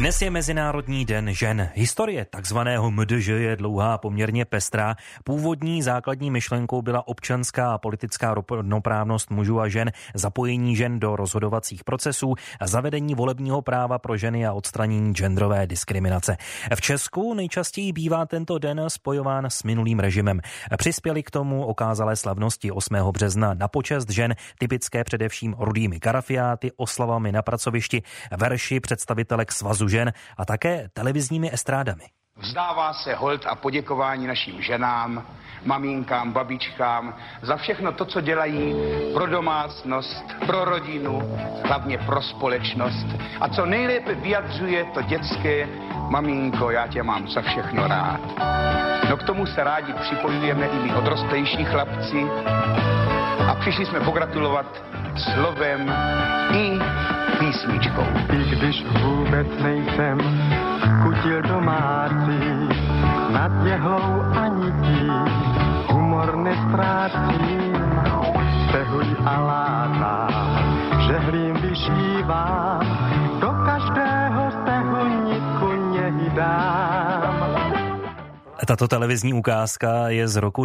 Dnes je Mezinárodní den žen. Historie takzvaného MDŽ je dlouhá a poměrně pestrá. Původní základní myšlenkou byla občanská a politická rovnoprávnost mužů a žen, zapojení žen do rozhodovacích procesů, zavedení volebního práva pro ženy a odstranění genderové diskriminace. V Česku nejčastěji bývá tento den spojován s minulým režimem. Přispěli k tomu okázalé slavnosti 8. března na počest žen, typické především rudými karafiáty, oslavami na pracovišti, verši představitelek Svazu žen a také televizními estrádami. Vzdává se hold a poděkování našim ženám, maminkám, babičkám za všechno to, co dělají pro domácnost, pro rodinu, hlavně pro společnost. A co nejlépe vyjadřuje to dětské: maminko, já tě mám za všechno rád. No k tomu se rádi připojujeme i my odrostlejší chlapci a přišli jsme pogratulovat slovem i písničkou. I když vůbec nejsem kutil domácí, nad jehlou a nití humor nestrácím. Stehuj a látám, žehlím vyšívám, do každého stehu nitku něhy dám. Tato televizní ukázka je z roku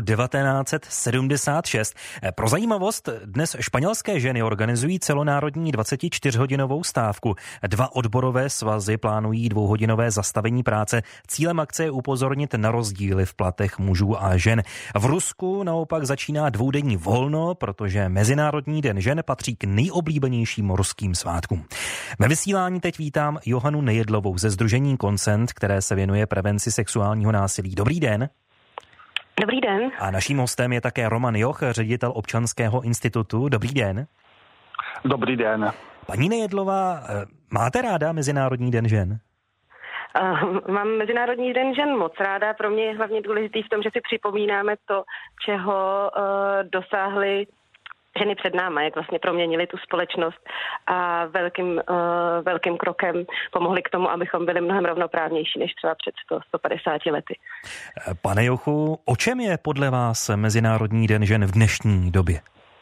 1976. Pro zajímavost, dnes španělské ženy organizují celonárodní 24-hodinovou stávku. 2 odborové svazy plánují 2hodinové zastavení práce. Cílem akce je upozornit na rozdíly v platech mužů a žen. V Rusku naopak začíná 2denní volno, protože Mezinárodní den žen patří k nejoblíbenějším ruským svátkům. Ve vysílání teď vítám Johanu Nejedlovou ze sdružení Consent, které se věnuje prevenci sexuálního násilí. Dobrý den. Dobrý den. A naším hostem je také Roman Joch, ředitel Občanského institutu. Dobrý den. Dobrý den. Paní Nejedlová, máte ráda Mezinárodní den žen? Mám Mezinárodní den žen moc ráda. Pro mě je hlavně důležitý v tom, že si připomínáme to, čeho dosáhly ženy před náma, jak vlastně proměnili tu společnost a velkým krokem pomohli k tomu, abychom byli mnohem rovnoprávnější než třeba před 150 lety. Pane Jochu, o čem je podle vás Mezinárodní den žen v dnešní době?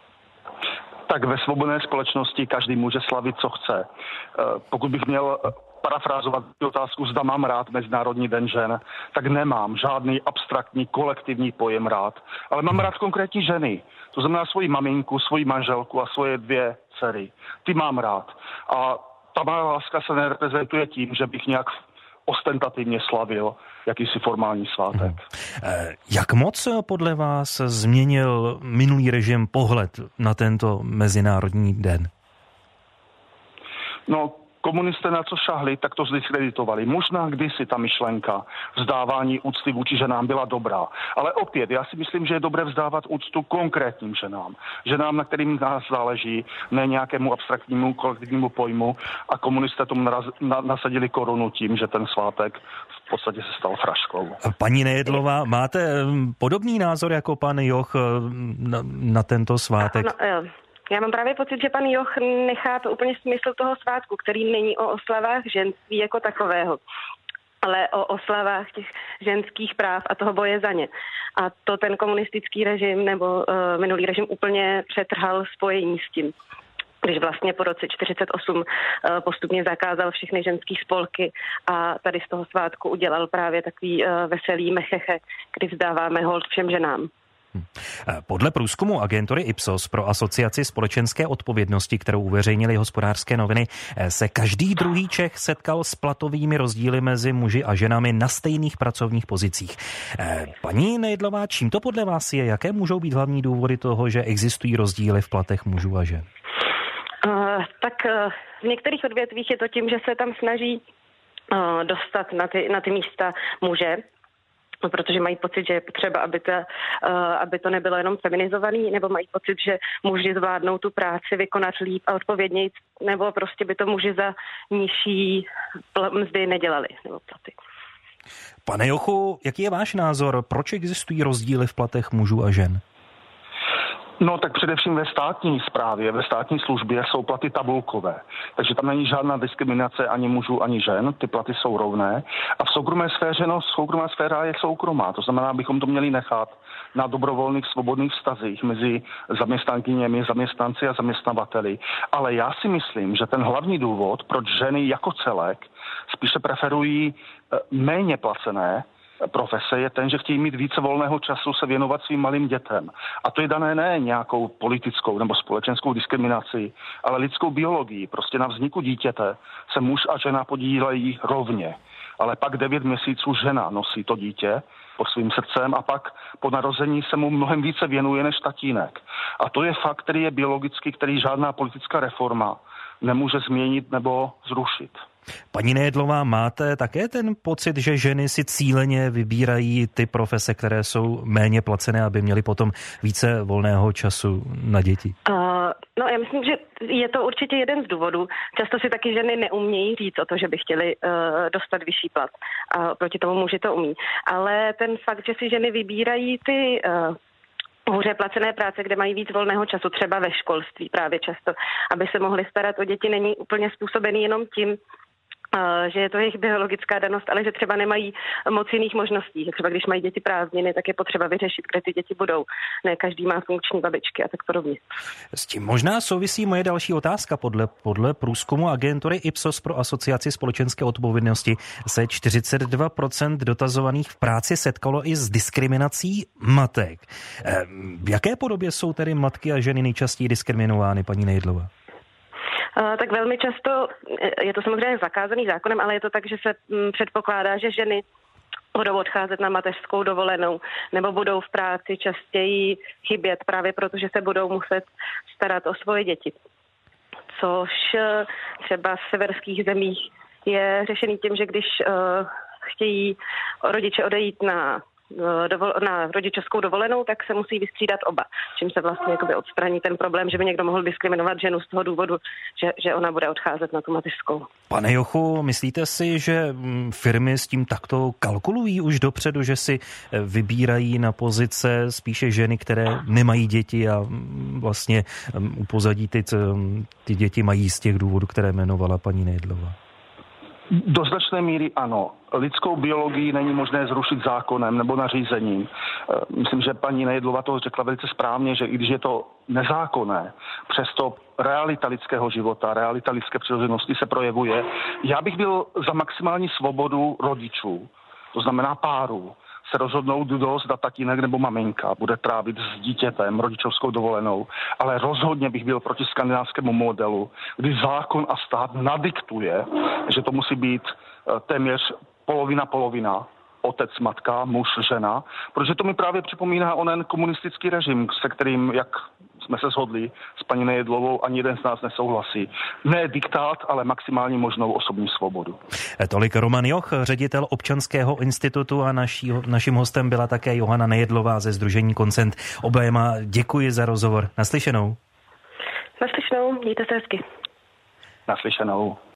Tak ve svobodné společnosti každý může slavit, co chce. Pokud bych měl parafrázovat otázku, zda mám rád Mezinárodní den žen, tak nemám žádný abstraktní kolektivní pojem rád, ale mám rád konkrétní ženy. To znamená svoji maminku, svoji manželku a svoje 2 dcery. Ty mám rád. A ta má láska se nereprezentuje tím, že bych nějak ostentativně slavil jakýsi formální svátek. Jak moc podle vás změnil minulý režim pohled na tento Mezinárodní den? No, komunisté na co šahli, tak to zdiskreditovali. Možná kdysi ta myšlenka vzdávání úcty vůči ženám byla dobrá. Ale opět, já si myslím, že je dobré vzdávat úctu konkrétním ženám. Ženám, na kterým nás záleží, ne nějakému abstraktnímu kolektivnímu pojmu, a komunisté tomu nasadili korunu tím, že ten svátek v podstatě se stal fraškou. Paní Nejedlová, máte podobný názor jako pan Joch na tento svátek? No, já mám právě pocit, že pan Joch nechápe úplně smysl toho svátku, který není o oslavách ženství jako takového, ale o oslavách těch ženských práv a toho boje za ně. A to ten komunistický režim nebo minulý režim úplně přetrhal spojení s tím. Když vlastně po roce 1948 postupně zakázal všechny ženské spolky a tady z toho svátku udělal právě takový veselý mecheche, kdy vzdáváme hold všem ženám. Podle průzkumu agentury Ipsos pro asociaci společenské odpovědnosti, kterou uveřejnili Hospodářské noviny, se každý druhý Čech setkal s platovými rozdíly mezi muži a ženami na stejných pracovních pozicích. Paní Nejedlová, čím to podle vás je? Jaké můžou být hlavní důvody toho, že existují rozdíly v platech mužů a žen? Tak v některých odvětvích je to tím, že se tam snaží dostat na ty místa muže, protože mají pocit, že je potřeba, aby to nebylo jenom feminizovaný, nebo mají pocit, že muži zvládnou tu práci vykonat líp a odpovědněji, nebo prostě by to muži za nižší mzdy nedělali, nebo platy. Pane Jochu, jaký je váš názor? Proč existují rozdíly v platech mužů a žen? No tak především ve státní správě, ve státní službě jsou platy tabulkové. Takže tam není žádná diskriminace ani mužů, ani žen. Ty platy jsou rovné. A v soukromé sféře, soukromá sféra je soukromá. To znamená, bychom to měli nechat na dobrovolných svobodných vztazích mezi zaměstnankyněmi, zaměstnanci a zaměstnavateli. Ale já si myslím, že ten hlavní důvod, proč ženy jako celek spíše preferují méně placené profese, je ten, že chtějí mít více volného času se věnovat svým malým dětem. A to je dané ne nějakou politickou nebo společenskou diskriminací, ale lidskou biologií. Prostě na vzniku dítěte se muž a žena podílejí rovně. Ale pak 9 měsíců žena nosí to dítě pod svým srdcem a pak po narození se mu mnohem více věnuje než tatínek. A to je fakt, který je biologický, který žádná politická reforma nemůže změnit nebo zrušit. Paní Nejedlová, máte také ten pocit, že ženy si cíleně vybírají ty profese, které jsou méně placené, aby měly potom více volného času na děti? No, já myslím, že je to určitě jeden z důvodů. Často si taky ženy neumějí říct o to, že by chtěli dostat vyšší plat. A proti tomu muži to umí. Ale ten fakt, že si ženy vybírají ty hůře placené práce, kde mají víc volného času, třeba ve školství právě často, aby se mohly starat o děti, není úplně způsobený jenom tím, že je to jejich biologická danost, ale že třeba nemají moc jiných možností. Že třeba když mají děti prázdniny, tak je potřeba vyřešit, kde ty děti budou. Ne každý má funkční babičky a tak podobně. S tím možná souvisí moje další otázka. Podle průzkumu agentury Ipsos pro asociaci společenské odpovědnosti se 42% dotazovaných v práci setkalo i s diskriminací matek. V jaké podobě jsou tedy matky a ženy nejčastěji diskriminovány, paní Nejedlová? Tak velmi často, je to samozřejmě zakázaný zákonem, ale je to tak, že se předpokládá, že ženy budou odcházet na mateřskou dovolenou nebo budou v práci častěji chybět právě protože se budou muset starat o svoje děti. Což třeba v severských zemích je řešený tím, že když chtějí rodiče odejít na rodičovskou dovolenou, tak se musí vystřídat oba. Čím se vlastně odstraní ten problém, že by někdo mohl diskriminovat ženu z toho důvodu, že ona bude odcházet na tu mateřskou. Pane Jochu, myslíte si, že firmy s tím takto kalkulují už dopředu, že si vybírají na pozice spíše ženy, které nemají děti a vlastně upozadí ty děti mají z těch důvodů, které jmenovala paní Nejedlová? Do značné míry ano. Lidskou biologii není možné zrušit zákonem nebo nařízením. Myslím, že paní Nejedlová to řekla velice správně, že i když je to nezákonné, přesto realita lidského života, realita lidské přirozenosti se projevuje. Já bych byl za maximální svobodu rodičů, to znamená párů, se rozhodnout, zda tatínek nebo maminka bude trávit s dítětem rodičovskou dovolenou, ale rozhodně bych byl proti skandinávskému modelu, kdy zákon a stát nadiktuje, že to musí být téměř polovina, otec, matka, muž, žena, protože to mi právě připomíná onen komunistický režim, se kterým, jak jsme se shodli s paní Nejedlovou, ani jeden z nás nesouhlasí. Ne diktát, ale maximálně možnou osobní svobodu. Tolik Roman Joch, ředitel Občanského institutu, a naším hostem byla také Johana Nejedlová ze sdružení Koncent. Oběma děkuji za rozhovor. Naslyšenou. Naslyšenou, mějte se hezky. Naslyšenou.